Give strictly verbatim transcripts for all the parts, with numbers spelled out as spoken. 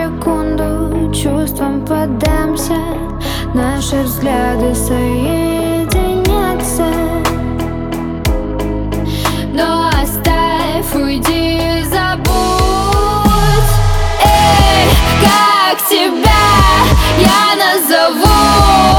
секунду чувствам поддамся, наши взгляды соединятся. Но оставь, уйди, забудь. Эй, как тебя я назову?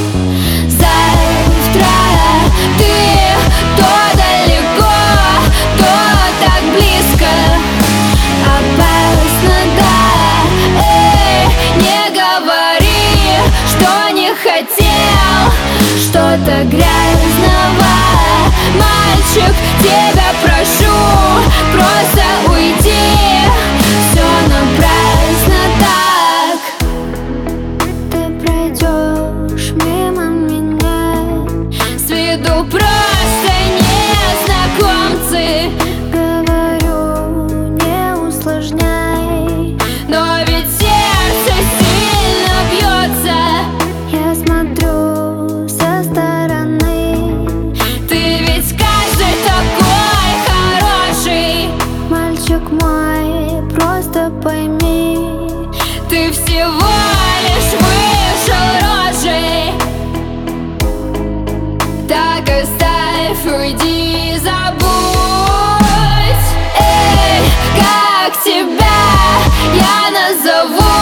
Завтра ты то далеко, то так близко. Опасно, да. Эй, не говори, что не хотел что-то грязного. Мальчик, тебя прошу, просто уйди. Все напрасно так. Ты пройдешь мимо меня, с виду просто незнакомцы. Говорю, не усложняй, но ведь сердце сильно бьется. Я смотрю со стороны, ты ведь каждый такой хороший. Мальчик мой, просто пойми, ты всего лишь вышел рожей. Так оставь, уйди, забудь. Эй, как тебя я назову?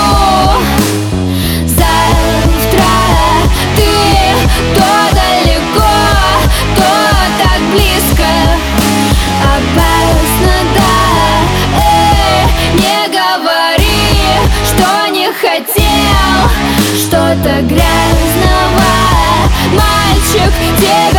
Завтра ты то далеко, то так близко. Опасно, да. Эй, не говори, что не хотел что-то грязного. Мальчик, тебя